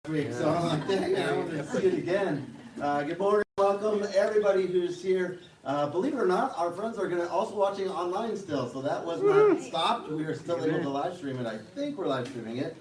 week, so I'm like, dang, I want to see it again. Good morning, welcome everybody who's here. Believe it or not, our friends are going to also watching online still, so that was not stopped. We are still able to live stream it. I think we're live streaming it.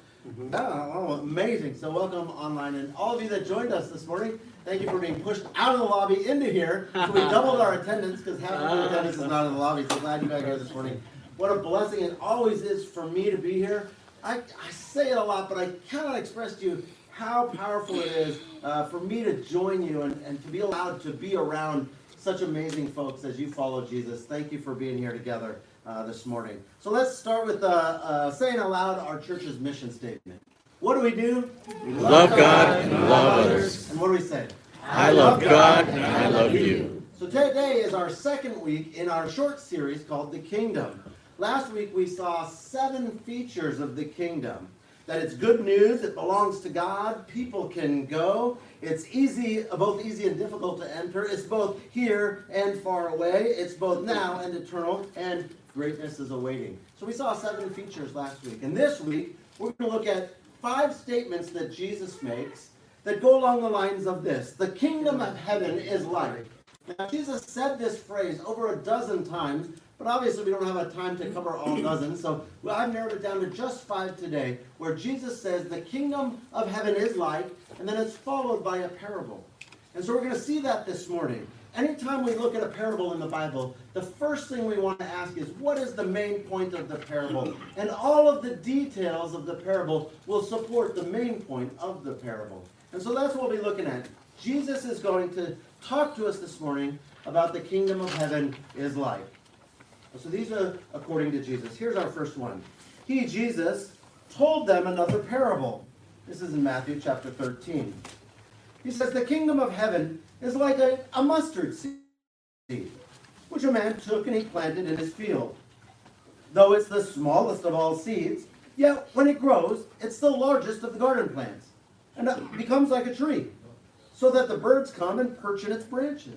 Oh, amazing. So welcome online, and all of you that joined us this morning, thank you for being pushed out of the lobby into here. So we doubled our attendance because half of the attendance is not in the lobby, so glad you guys are here this morning. What a blessing it always is for me to be here. I say it a lot, but I cannot express to you how powerful it is for me to join you and to be allowed to be around such amazing folks as you follow Jesus. Thank you for being here together this morning. So let's start with saying aloud our church's mission statement. What do? We love God and love others. And what do we say? I love God and I love you. So today is our second week in our short series called The Kingdom. Last week we saw 7 features of the kingdom. That it's good news, it belongs to God, people can go, it's easy, both easy and difficult to enter, it's both here and far away, it's both now and eternal, and greatness is awaiting. So we saw 7 features last week. And this week we're going to look at 5 statements that Jesus makes that go along the lines of this. The kingdom of heaven is like. Now Jesus said this phrase over a dozen times, but obviously we don't have a time to cover all dozens, so I've narrowed it down to just 5 today, where Jesus says the kingdom of heaven is like, and then it's followed by a parable. And so we're going to see that this morning. Anytime we look at a parable in the Bible, the first thing we want to ask is, what is the main point of the parable? And all of the details of the parable will support the main point of the parable. And so that's what we'll be looking at. Jesus is going to talk to us this morning about the kingdom of heaven is like. So these are according to Jesus. Here's our first one. He, Jesus, told them another parable. This is in Matthew chapter 13. He says, the kingdom of heaven is like a mustard seed, which a man took and he planted in his field. Though it's the smallest of all seeds, yet when it grows, it's the largest of the garden plants, and it becomes like a tree, so that the birds come and perch in its branches.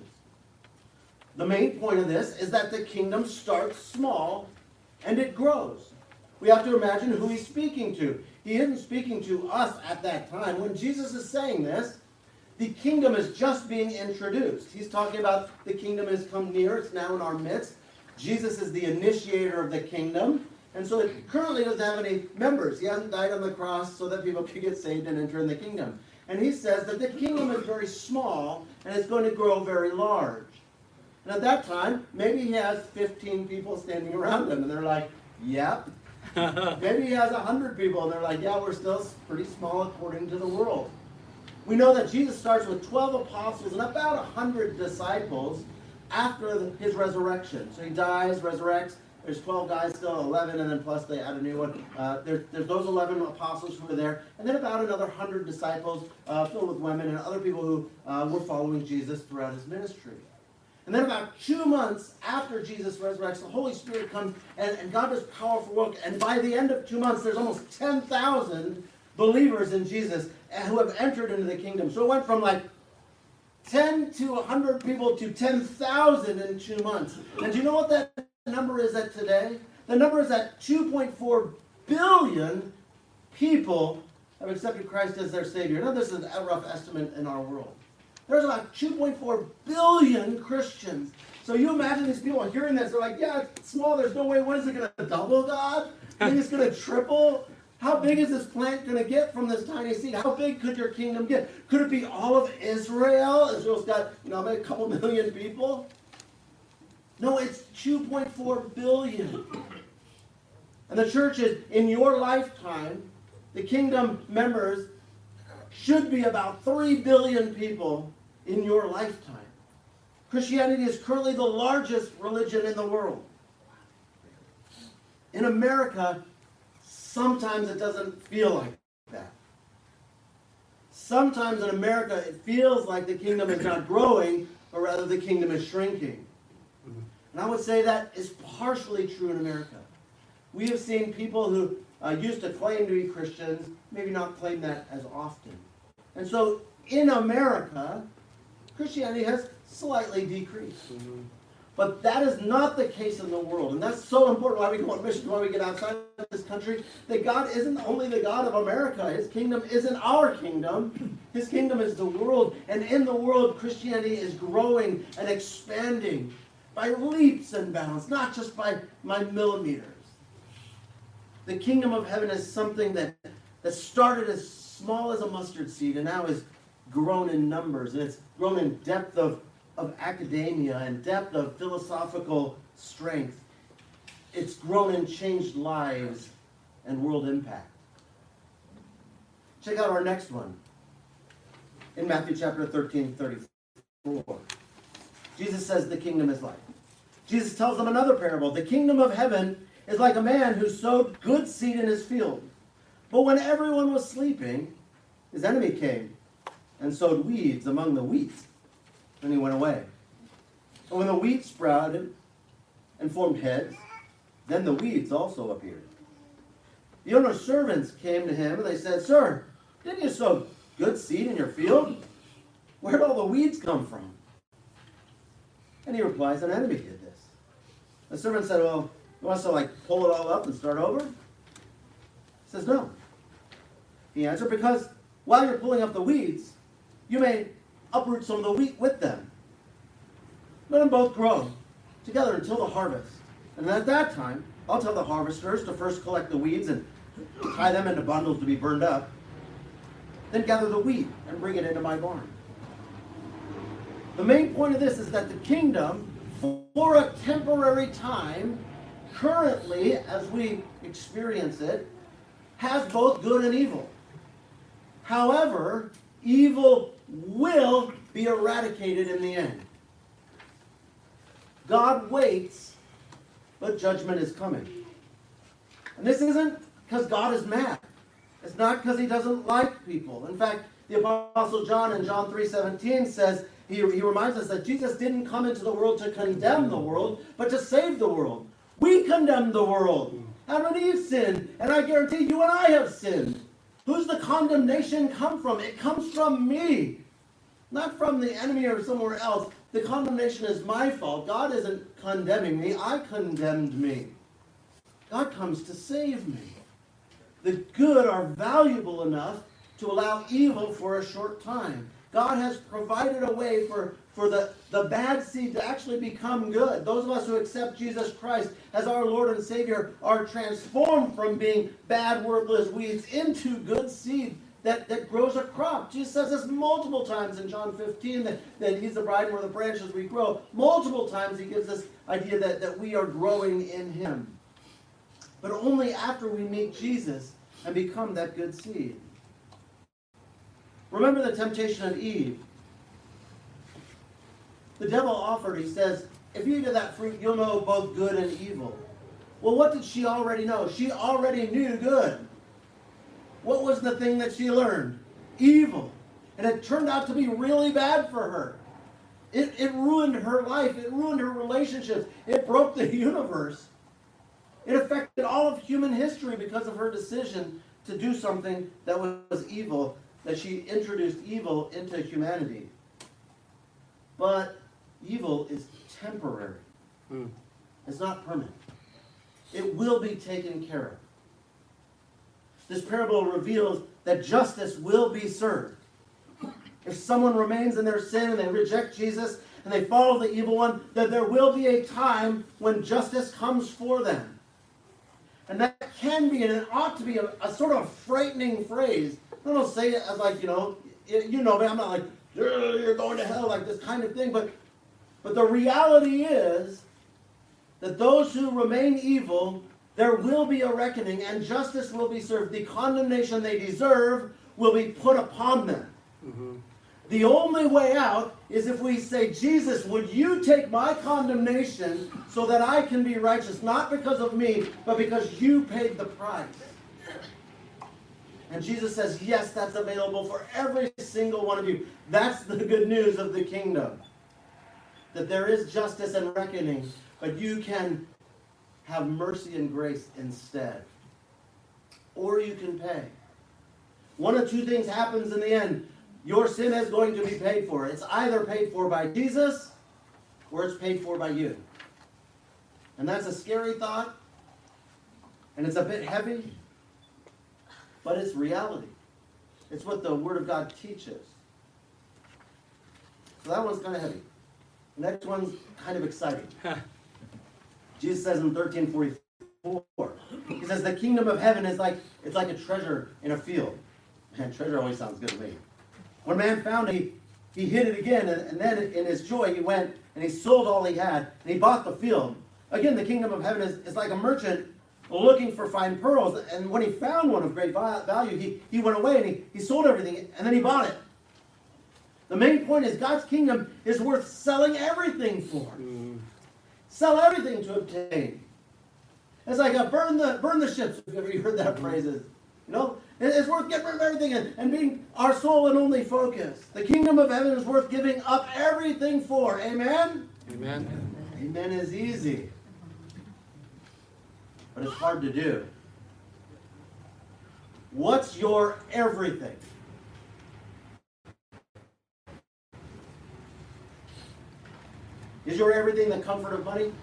The main point of this is that the kingdom starts small and it grows. We have to imagine who he's speaking to. He isn't speaking to us at that time. When Jesus is saying this, the kingdom is just being introduced. He's talking about the kingdom has come near. It's now in our midst. Jesus is the initiator of the kingdom. And so it currently doesn't have any members. He hasn't died on the cross so that people could get saved and enter in the kingdom. And he says that the kingdom is very small and it's going to grow very large. And at that time, maybe he has 15 people standing around him, and they're like, yep. Maybe he has 100 people, and they're like, yeah, we're still pretty small according to the world. We know that Jesus starts with 12 apostles and about 100 disciples after his resurrection. So he dies, resurrects. There's 12 guys still, 11, and then plus they add a new one. There's those 11 apostles who were there, and then about another 100 disciples filled with women and other people who were following Jesus throughout his ministry. And then about 2 months after Jesus resurrects, the Holy Spirit comes and God does powerful work. And by the end of 2 months, there's almost 10,000 believers in Jesus who have entered into the kingdom. So it went from like 10 to 100 people to 10,000 in 2 months. And do you know what that number is at today? The number is at 2.4 billion people have accepted Christ as their Savior. Now this is a rough estimate in our world. There's about 2.4 billion Christians. So you imagine these people hearing this. They're like, yeah, it's small. There's no way. When is it going to double, God? I think it's going to triple? How big is this plant going to get from this tiny seed? How big could your kingdom get? Could it be all of Israel? Israel's got, maybe a couple million people. No, it's 2.4 billion. And the church is, in your lifetime, the kingdom members should be about 3 billion people in your lifetime. Christianity is currently the largest religion in the world. In America, sometimes it doesn't feel like that. Sometimes in America, it feels like the kingdom is not growing, but rather the kingdom is shrinking. And I would say that is partially true in America. We have seen people who used to claim to be Christians, maybe not claim that as often. And so in America, Christianity has slightly decreased. But that is not the case in the world. And that's so important why we go on mission, why we get outside of this this country, that God isn't only the God of America. His kingdom isn't our kingdom. His kingdom is the world. And in the world, Christianity is growing and expanding by leaps and bounds, not just by millimeters. The kingdom of heaven is something that started as small as a mustard seed and now is grown in numbers. And it's grown in depth of academia and depth of philosophical strength. It's grown in changed lives and world impact. Check out our next one. In Matthew chapter 13:34. Jesus says the kingdom is like. Jesus tells them another parable. The kingdom of heaven is like a man who sowed good seed in his field. But when everyone was sleeping, his enemy came and sowed weeds among the wheat. And he went away. And when the wheat sprouted and formed heads, then the weeds also appeared. The owner's servants came to him and they said, "Sir, didn't you sow good seed in your field? Where did all the weeds come from?" And he replies, "An enemy did this." The servant said, "Well, you want us to pull it all up and start over?" He says, "No." He answered, "Because while you're pulling up the weeds, you may uproot some of the wheat with them. Let them both grow together until the harvest. And at that time, I'll tell the harvesters to first collect the weeds and tie them into bundles to be burned up. Then gather the wheat and bring it into my barn." The main point of this is that the kingdom, for a temporary time, currently, as we experience it, has both good and evil. However, evil will be eradicated in the end. God waits, but judgment is coming. And this isn't because God is mad. It's not because he doesn't like people. In fact, the Apostle John in John 3:17 says, he reminds us that Jesus didn't come into the world to condemn the world, but to save the world. We condemn the world. Adam and Eve sinned, and I guarantee you and I have sinned. Who's the condemnation come from? It comes from me, not from the enemy or somewhere else. The condemnation is my fault. God isn't condemning me. I condemned me. God comes to save me. The good are valuable enough to allow evil for a short time. God has provided a way for the bad seed to actually become good. Those of us who accept Jesus Christ as our Lord and Savior are transformed from being bad, worthless weeds into good seed that grows a crop. Jesus says this multiple times in John 15, that he's the bride and we're the branches we grow. Multiple times he gives this idea that we are growing in him. But only after we meet Jesus and become that good seed. Remember the temptation of Eve. The devil offered, he says, "If you eat of that fruit, you'll know both good and evil." Well, what did she already know? She already knew good. What was the thing that she learned? Evil. And it turned out to be really bad for her. It ruined her life. It ruined her relationships. It broke the universe. It affected all of human history because of her decision to do something that was evil, that she introduced evil into humanity. But evil is temporary. It's not permanent. It will be taken care of. This parable reveals that justice will be served. If someone remains in their sin and they reject Jesus and they follow the evil one, then there will be a time when justice comes for them. And that can be, and it ought to be, a sort of frightening phrase. I don't say it as but I'm not like, "You're going to hell," like this kind of thing. But the reality is that those who remain evil, there will be a reckoning and justice will be served. The condemnation they deserve will be put upon them. Mm-hmm. The only way out is if we say, "Jesus, would you take my condemnation so that I can be righteous, not because of me, but because you paid the price." And Jesus says, yes, that's available for every single one of you. That's the good news of the kingdom. That there is justice and reckoning, but you can have mercy and grace instead. Or you can pay. One of two things happens in the end. Your sin is going to be paid for. It's either paid for by Jesus or it's paid for by you. And that's a scary thought, And it's a bit heavy, but it's reality. It's what the Word of God teaches. So that one's kind of heavy. The next one's kind of exciting. Jesus says in 13:44, he says, the kingdom of heaven is like a treasure in a field. Man, treasure always sounds good to me. When man found it, he hid it again, and then in his joy he went and he sold all he had, and he bought the field. Again, the kingdom of heaven is like a merchant looking for fine pearls, and when he found one of great value, he went away and he sold everything, and then he bought it. The main point is God's kingdom is worth selling everything for. Sell everything to obtain. It's like a burn the ships, if you've ever heard that phrase. You know, it's worth getting rid of everything and being our sole and only focus. The kingdom of heaven is worth giving up everything for. Amen? Amen. Amen is easy. But it's hard to do. What's your everything? Is your everything the comfort of money?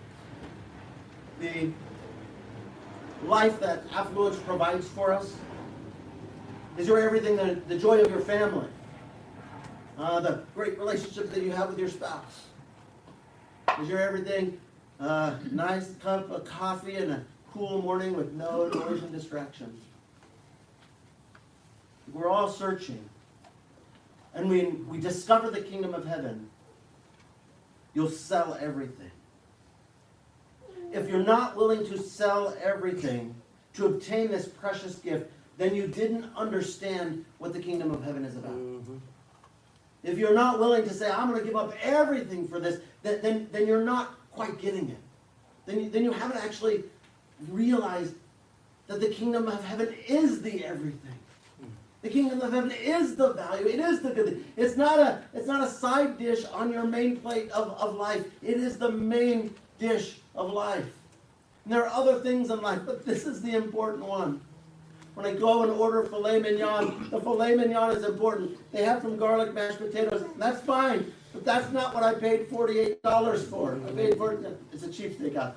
The life that affluence provides for us? Is your everything the joy of your family? The great relationship that you have with your spouse? Is your everything a nice cup of coffee and a cool morning with no noise and distractions? We're all searching. And we discover the kingdom of heaven. You'll sell everything. If you're not willing to sell everything to obtain this precious gift, then you didn't understand what the kingdom of heaven is about. Mm-hmm. If you're not willing to say, I'm going to give up everything for this, then you're not quite getting it. Then you haven't actually realized that the kingdom of heaven is the everything. The kingdom of heaven is the value. It is the good thing. It's not a side dish on your main plate of life. It is the main dish of life. And there are other things in life, but this is the important one. When I go and order filet mignon, the filet mignon is important. They have some garlic mashed potatoes. That's fine, but that's not what I paid $48 for. I paid for it. It's a cheap steakhouse.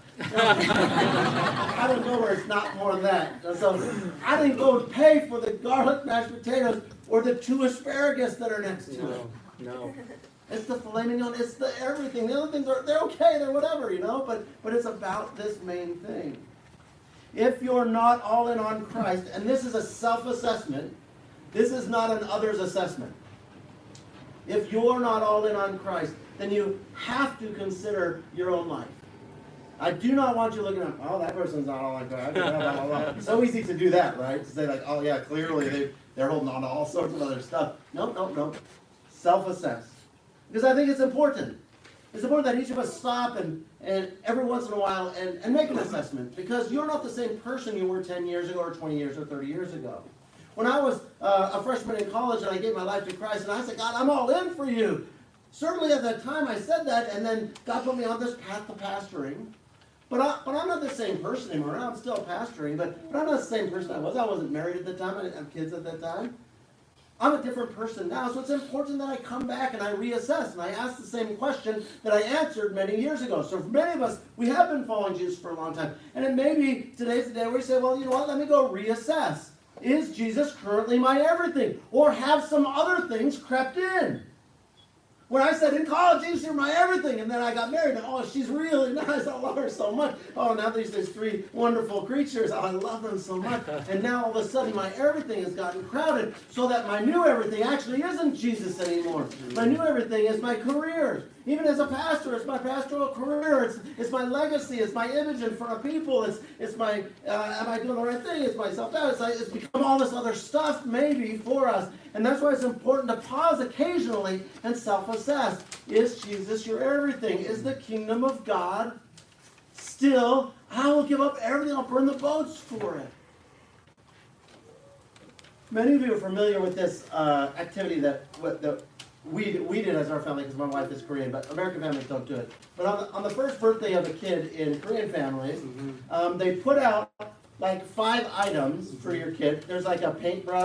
I don't know where it's not more than that. So I didn't go and pay for the garlic mashed potatoes or the 2 asparagus that are next to it. No. It's the filet mignon. It's the everything. The other things they're okay. They're whatever, you know. But it's about this main thing. If you're not all in on Christ, and this is a self-assessment, this is not an others assessment. If you're not all in on Christ, then you have to consider your own life. I do not want you looking at, oh, that person's not all in Christ. Blah, blah, blah. It's so easy to do that, right? To say like, oh yeah, clearly they're holding on to all sorts of other stuff. No. Self-assess. Because I think it's important. It's important that each of us stop and every once in a while and make an assessment, because you're not the same person you were 10 years ago or 20 years or 30 years ago. When I was a freshman in college and I gave my life to Christ and I said, God, I'm all in for you. Certainly at that time I said that, and then God put me on this path to pastoring. But I'm not the same person anymore. I'm still pastoring, but I'm not the same person I was. I wasn't married at the time. I didn't have kids at that time. I'm a different person now, so it's important that I come back and I reassess, and I ask the same question that I answered many years ago. So for many of us, we have been following Jesus for a long time. And it may be today's the day where we say, well, you know what, let me go reassess. Is Jesus currently my everything? Or have some other things crept in? When I said in college, Jesus, you're my everything, and then I got married, and oh, she's really nice, I love her so much. Oh, now there's these 3 wonderful creatures, oh, I love them so much. And now all of a sudden my everything has gotten crowded, so that my new everything actually isn't Jesus anymore. My new everything is my career. Even as a pastor, it's my pastoral career, it's my legacy, it's my image in front of people, it's my, am I doing the right thing, it's my self-doubt, it's become all this other stuff maybe for us. And that's why it's important to pause occasionally and self-assess. Is Jesus your everything? Is the kingdom of God still, I will give up everything, I'll burn the boats for it? Many of you are familiar with this activity that we did as our family, because my wife is Korean, but American families don't do it. But on the first birthday of a kid in Korean families, they put out like 5 items for your kid. There's like a paintbrush,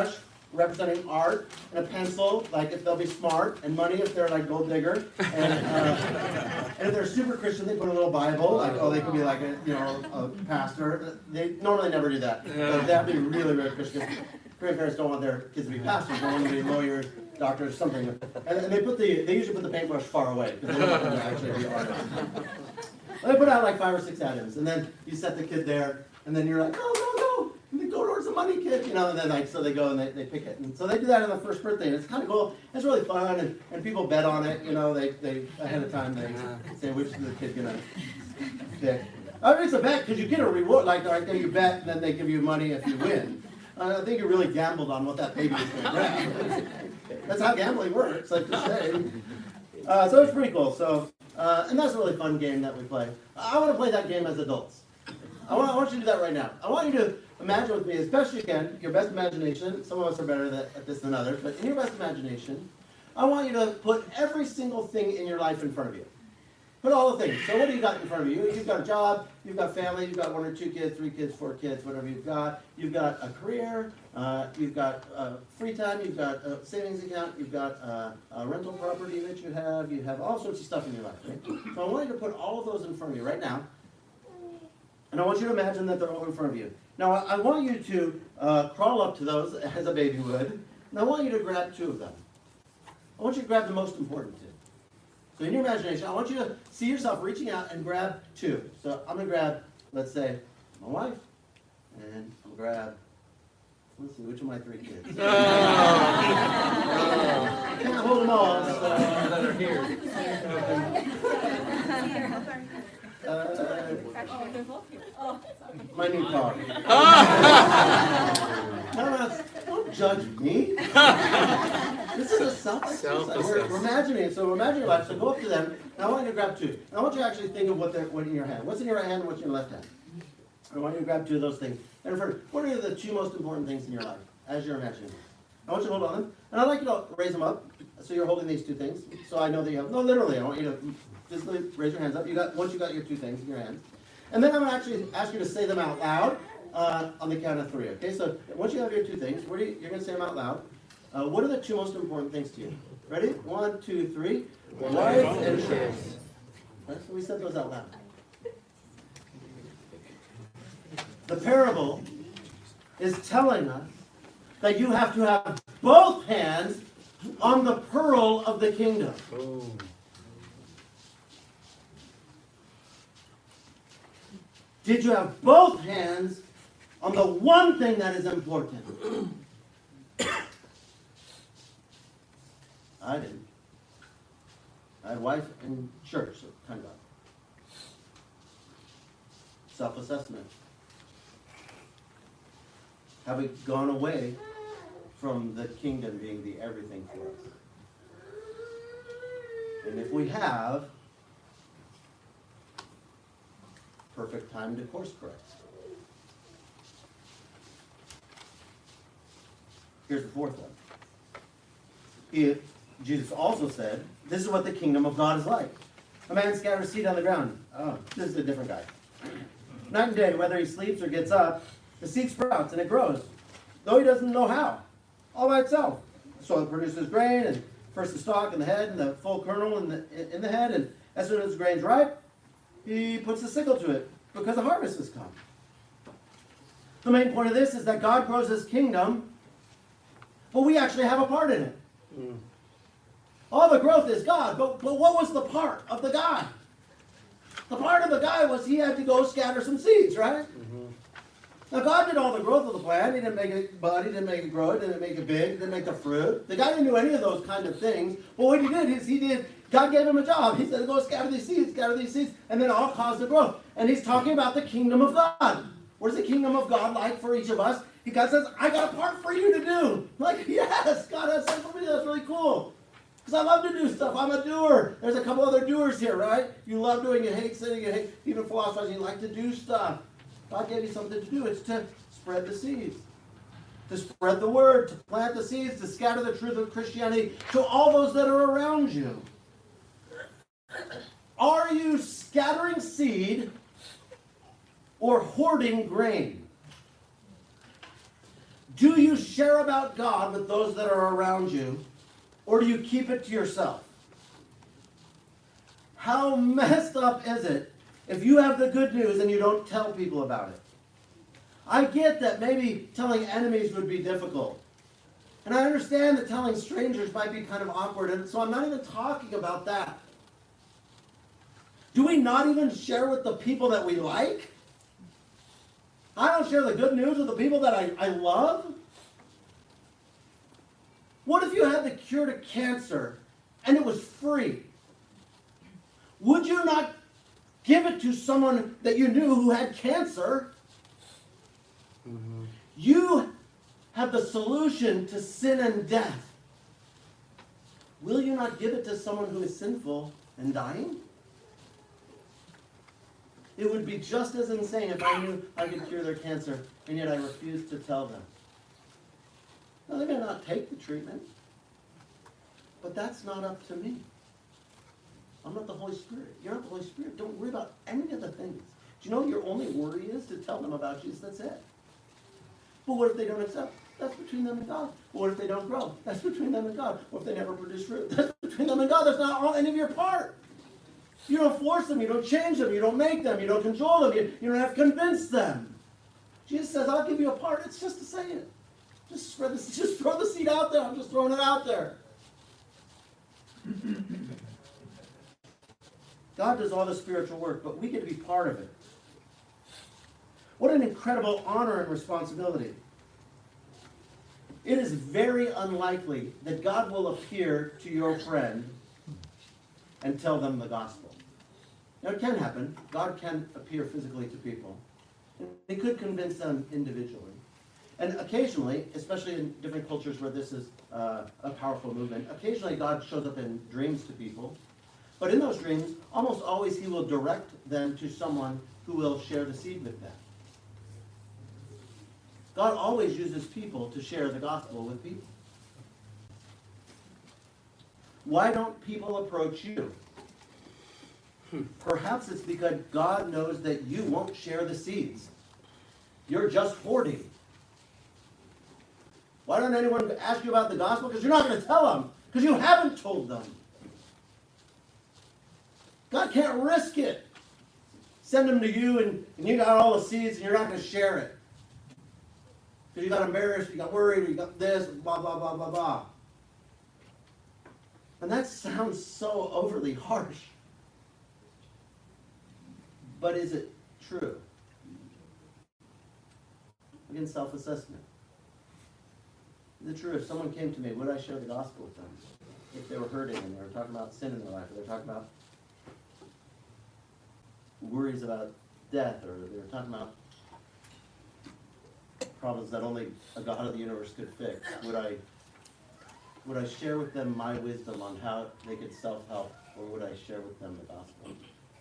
representing art, and a pencil, like if they'll be smart, and money if they're like gold digger, and if they're super Christian, they put a little Bible, like they could be like a pastor. They normally never do that, but they have to be really, really Christian. Grandparents don't want their kids to be pastors, they want them to be lawyers, doctors, something. And they usually put the paintbrush far away because they don't want them to actually be artists. They put out like 5 or 6 atoms, and then you set the kid there, and then you're like, go, and then go towards the money, kid, and then so they go and they pick it. And so they do that on the first birthday, and it's kind of cool. It's really fun, and people bet on it, they ahead of time, they say which is the kid gonna pick. It's a bet, because you get a reward, like you bet, and then they give you money if you win. I think you really gambled on what that baby is going to grab. That's how gambling works, like to say. So it's pretty cool. So, and that's a really fun game that we play. I want to play that game as adults. I want you to do that right now. I want you to imagine with me as best you can, your best imagination. Some of us are better at this than others, but in your best imagination, I want you to put every single thing in your life in front of you. Put all the things. So what do you got in front of you? You've got a job, you've got family, you've got 1 or 2 kids, 3 kids, 4 kids, whatever you've got. You've got a career, you've got free time, you've got a savings account, you've got a rental property that you have all sorts of stuff in your life. Right? So I want you to put all of those in front of you right now. And I want you to imagine that they're all in front of you. Now I want you to crawl up to those as a baby would, and I want you to grab 2 of them. I want you to grab the most important 2. So in your imagination, I want you to see yourself reaching out and grab 2. So I'm going to grab, let's say, my wife, and I'll grab, let's see, which of my 3 kids? I can't hold them all. That are here. My new car. No, don't judge me. This is a self-exercise. We're imagining it. So imagine your life. So go up to them, and I want you to grab 2. And I want you to actually think of what's in your hand. What's in your right hand and what's in your left hand? I want you to grab 2 of those things. And what are the 2 most important things in your life as you're imagining? I want you to hold on them. And I'd like you to raise them up. So you're holding these 2 things. So I know that you have, no, literally, I want you to physically raise your hands up. Once you got your 2 things in your hands. And then I'm going to actually ask you to say them out loud on the count of 3. Okay, so once you have your 2 things, you're going to say them out loud. What are the 2 most important things to you? Ready? 1, 2, 3. Wife and kids. Right, so we said those out loud. The parable is telling us that you have to have both hands on the pearl of the kingdom. Did you have both hands on the one thing that is important? I didn't. I had a wife in church, so kind of self-assessment. Have we gone away from the kingdom being the everything for us? And if we have, perfect time to course correct. Here's the 4th one. Jesus also said, this is what the kingdom of God is like. A man scatters seed on the ground. Oh, this is a different guy. Night and day, whether he sleeps or gets up, the seed sprouts and it grows, though he doesn't know how, all by itself. The soil produces grain, and first the stalk and the head, and the full kernel in the head, and as soon as the grain's ripe, he puts the sickle to it, because the harvest has come. The main point of this is that God grows his kingdom, but we actually have a part in it. All the growth is God, but what was the part of the guy? The part of the guy was he had to go scatter some seeds, right? Mm-hmm. Now God did all the growth of the plant. He didn't make it bud, he didn't make it grow, he didn't make it big, he didn't make the fruit. The guy didn't do any of those kind of things. But what he did is God gave him a job. He said, go scatter these seeds, and then all cause the growth. And he's talking about the kingdom of God. What is the kingdom of God like for each of us? God says, I got a part for you to do. I'm like, yes, God has something for me. That's really cool. Because I love to do stuff. I'm a doer. There's a couple other doers here, right? You love doing, you hate sitting, you hate even philosophizing. You like to do stuff. God gave you something to do. It's to spread the seeds. To spread the word, to plant the seeds, to scatter the truth of Christianity to all those that are around you. Are you scattering seed or hoarding grain? Do you share about God with those that are around you, or do you keep it to yourself? How messed up is it if you have the good news and you don't tell people about it? I get that maybe telling enemies would be difficult. And I understand that telling strangers might be kind of awkward, and so I'm not even talking about that. Do we not even share with the people that we like? I don't share the good news with the people that I love? What if you had the cure to cancer and it was free? Would you not give it to someone that you knew who had cancer? Mm-hmm. You have the solution to sin and death. Will you not give it to someone who is sinful and dying? It would be just as insane if I knew I could cure their cancer, and yet I refused to tell them. Now, they may not take the treatment, but that's not up to me. I'm not the Holy Spirit. You're not the Holy Spirit. Don't worry about any of the things. Do you know your only worry is to tell them about Jesus? That's it. But what if they don't accept? That's between them and God. But what if they don't grow? That's between them and God. What if they never produce fruit? That's between them and God. That's not any of your part. You don't force them. You don't change them. You don't make them. You don't control them. You don't have to convince them. Jesus says, I'll give you a part. It's just to say it. Just throw the seed out there. I'm just throwing it out there. God does all the spiritual work, but we get to be part of it. What an incredible honor and responsibility. It is very unlikely that God will appear to your friend and tell them the gospel. Now, it can happen. God can appear physically to people. He could convince them individually. And occasionally, especially in different cultures where this is a powerful movement, occasionally God shows up in dreams to people. But in those dreams, almost always he will direct them to someone who will share the seed with them. God always uses people to share the gospel with people. Why don't people approach you? Perhaps it's because God knows that you won't share the seeds. You're just hoarding. Why don't anyone ask you about the gospel? Because you're not going to tell them. Because you haven't told them. God can't risk it. Send them to you and you got all the seeds and you're not going to share it. Because you got embarrassed, you got worried, you got this, blah, blah, blah, blah, blah. And that sounds so overly harsh. But is it true? Again, self-assessment. Is it true if someone came to me, would I share the gospel with them? If they were hurting and they were talking about sin in their life, or they were talking about worries about death, or they were talking about problems that only a God of the universe could fix, would I share with them my wisdom on how they could self-help, or would I share with them the gospel?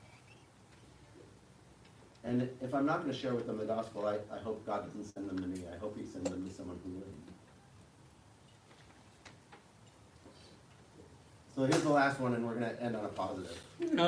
And if I'm not going to share with them the gospel, I hope God doesn't send them to me. I hope he sends them to someone who would. So here's the last one, and we're going to end on a positive.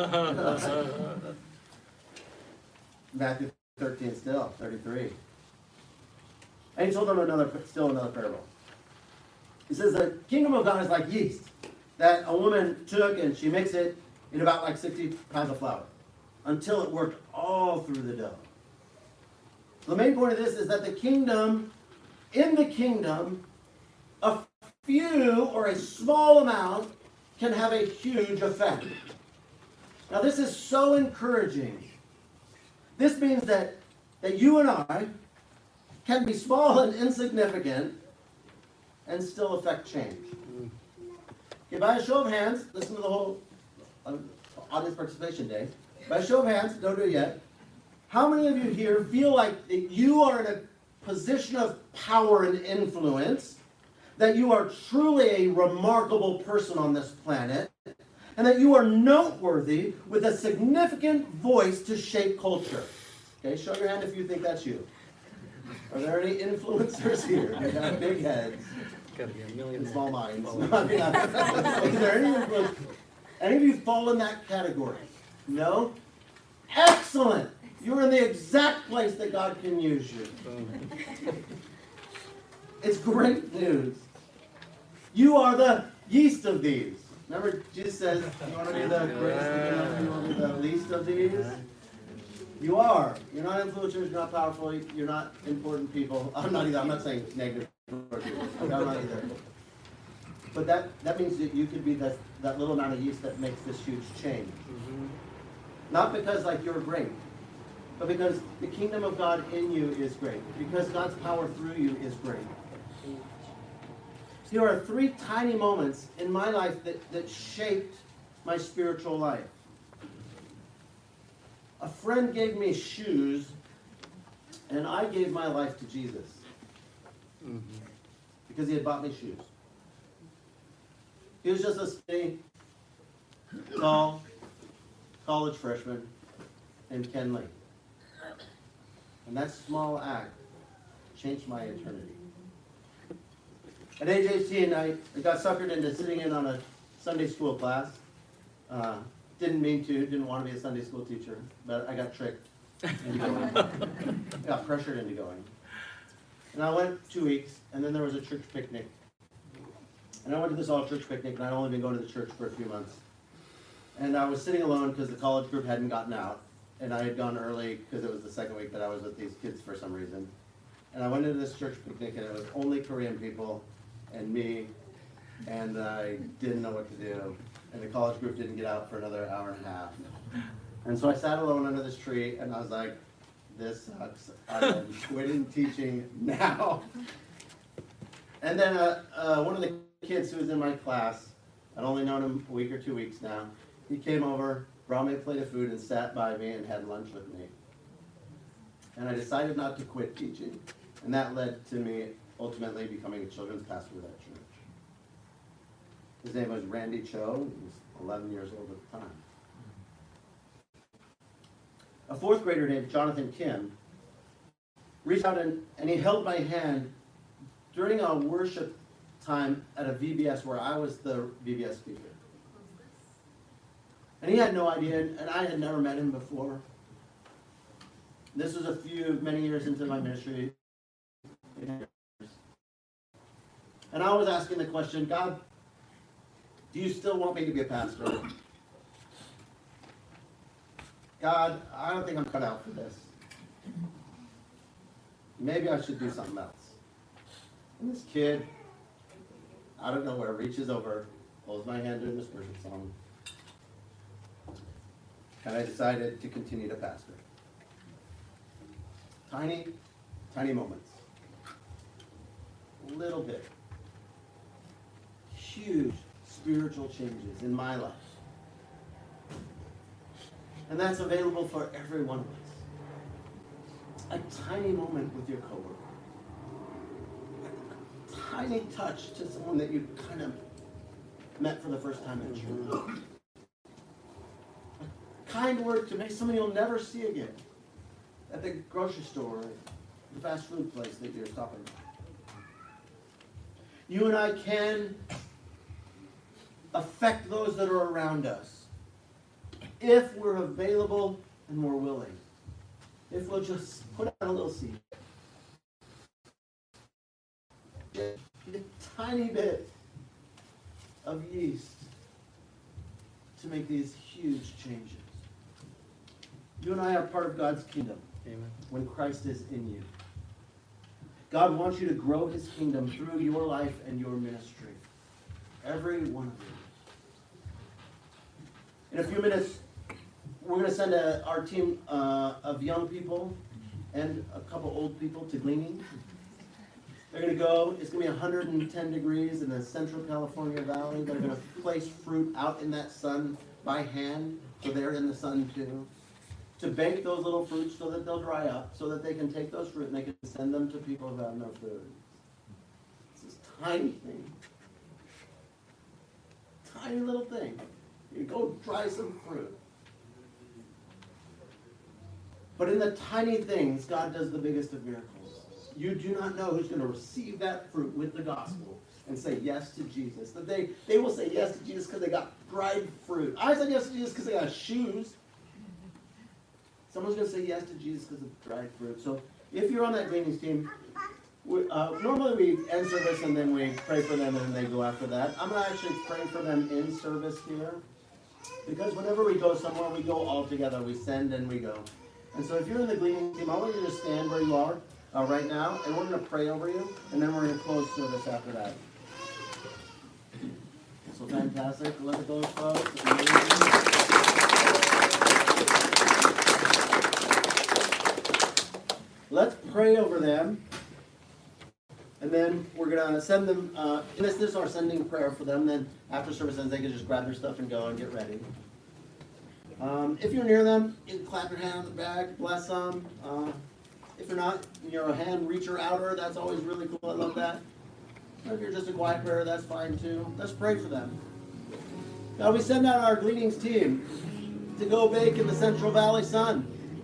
Matthew 13 still, 33. And he told them another parable. He says the kingdom of God is like yeast that a woman took and she mixed it in about like 60 pounds of flour until it worked all through the dough. The main point of this is that in the kingdom, a few or a small amount can have a huge effect. Now this is so encouraging. This means that you and I can be small and insignificant and still affect change. Okay, by a show of hands, listen to the whole audience participation day. By a show of hands, don't do it yet. How many of you here feel like that you are in a position of power and influence, that you are truly a remarkable person on this planet, and that you are noteworthy with a significant voice to shape culture? Okay, show your hand if you think that's you. Are there any influencers here? They got big heads. Gotta be a million and small minds. Is there any influence? Any of you fall in that category? No? Excellent! You're in the exact place that God can use you. It's great news. You are the yeast of these. Remember, Jesus says, you want to be the greatest in the kingdom, you want to be the least of these? You are. You're not influencers, you're not powerful, you're not important people. I'm not either. I'm not saying negative towards people. I'm not either. But that means that you could be that little amount of yeast that makes this huge change. Not because like you're great, but because the kingdom of God in you is great. Because God's power through you is great. There are 3 tiny moments in my life that shaped my spiritual life. A friend gave me shoes, and I gave my life to Jesus. Because he had bought me shoes. He was just a skinny, tall, college freshman named Ken Lee. And that small act changed my eternity. At age 18, I got suckered into sitting in on a Sunday school class. Didn't mean to, didn't want to be a Sunday school teacher, but I got tricked into going. I got pressured into going. And I went 2 weeks, and then there was a church picnic. And I went to this all-church picnic, and I'd only been going to the church for a few months. And I was sitting alone because the college group hadn't gotten out. And I had gone early because it was the second week that I was with these kids for some reason. And I went into this church picnic, and it was only Korean people and me, and I didn't know what to do. And the college group didn't get out for another hour and a half. And so I sat alone under this tree, and I was like, this sucks. I am quitting teaching now. And then one of the kids who was in my class, I'd only known him a week or 2 weeks now, he came over, brought me a plate of food, and sat by me and had lunch with me. And I decided not to quit teaching. And that led to me ultimately becoming a children's pastor of that church. His name was Randy Cho. He was 11 years old at the time. A 4th grader named Jonathan Kim reached out and he held my hand during a worship time at a VBS where I was the VBS speaker. And he had no idea, and I had never met him before. This was many years into my ministry. And I was asking the question, God, do you still want me to be a pastor? God, I don't think I'm cut out for this. Maybe I should do something else. And this kid, out of nowhere, reaches over, holds my hand during this worship song, and I decided to continue to pastor. Tiny, tiny moments. Little bit. Huge spiritual changes in my life. And that's available for every one of us. A tiny moment with your coworker. A tiny touch to someone that you kind of met for the first time at church. A kind word to make someone you'll never see again at the grocery store or the fast food place that you're stopping at. You and I can affect those that are around us if we're available and we're willing. If we'll just put out a little seed. Just a tiny bit of yeast to make these huge changes. You and I are part of God's kingdom. Amen. When Christ is in you. God wants you to grow his kingdom through your life and your ministry. Every one of you. In a few minutes, we're going to send our team of young people and a couple old people to gleaning. They're going to go, it's going to be 110 degrees in the central California valley. They're going to place fruit out in that sun by hand, so they're in the sun too. To bake those little fruits so that they'll dry up, so that they can take those fruit and they can send them to people who have no food. It's this tiny thing. Tiny little thing. You go dry some fruit. But in the tiny things, God does the biggest of miracles. You do not know who's going to receive that fruit with the gospel and say yes to Jesus. That they will say yes to Jesus because they got dried fruit. I said yes to Jesus because they got shoes. Someone's going to say yes to Jesus because of dried fruit. So if you're on that gleanings team, Normally we end service and then we pray for them and they go after that. I'm going to actually pray for them in service here. Because whenever we go somewhere, we go all together. We send and we go. And so if you're in the gleaning team, I want you to stand where you are right now, and we're going to pray over you, and then we're going to close service after that. So fantastic. Look at those folks. Let's pray over them. And then we're going to send them, this is our sending prayer for them. Then after service ends, they can just grab their stuff and go and get ready. If you're near them, you can clap your hand on the back, bless them. If you're not, you're a hand reacher outer, that's always really cool. I love that. Or if you're just a quiet prayer, that's fine too. Let's pray for them. Now we send out our gleanings team to go bake in the Central Valley sun.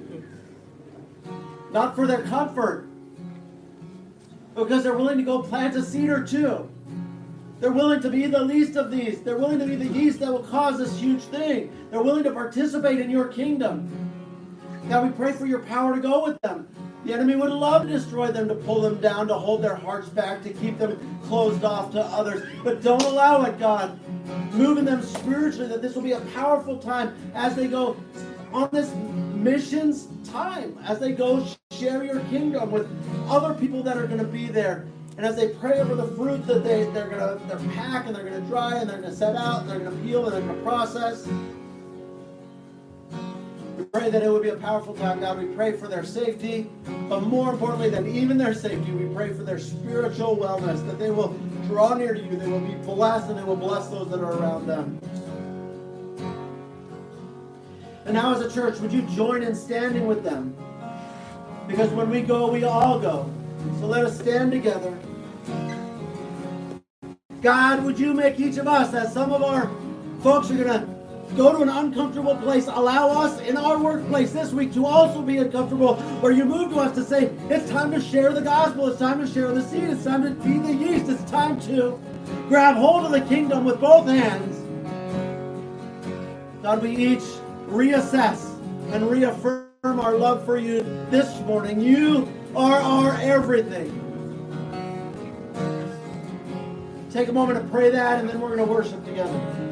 Not for their comfort, because they're willing to go plant a seed or two. They're willing to be the least of these. They're willing to be the yeast that will cause this huge thing. They're willing to participate in your kingdom. God, we pray for your power to go with them. The enemy would love to destroy them, to pull them down, to hold their hearts back, to keep them closed off to others. But don't allow it, God. Move in them spiritually, that this will be a powerful time as they go on this missions time, as they go share your kingdom with other people that are going to be there. And as they pray over the fruit that they're pack and they're going to dry and they're going to set out and they're going to peel and they're going to process. We pray that it would be a powerful time, God. We pray for their safety, but more importantly than even their safety, we pray for their spiritual wellness, that they will draw near to you, they will be blessed, and they will bless those that are around them. And now as a church, would you join in standing with them? Because when we go, we all go. So let us stand together. God, would you make each of us, as some of our folks are going to go to an uncomfortable place, allow us in our workplace this week to also be uncomfortable, where you move to us to say, it's time to share the gospel, it's time to share the seed, it's time to be the yeast, it's time to grab hold of the kingdom with both hands. God, we each reassess and reaffirm our love for you this morning. You are our everything. Take a moment to pray that, and then we're going to worship together.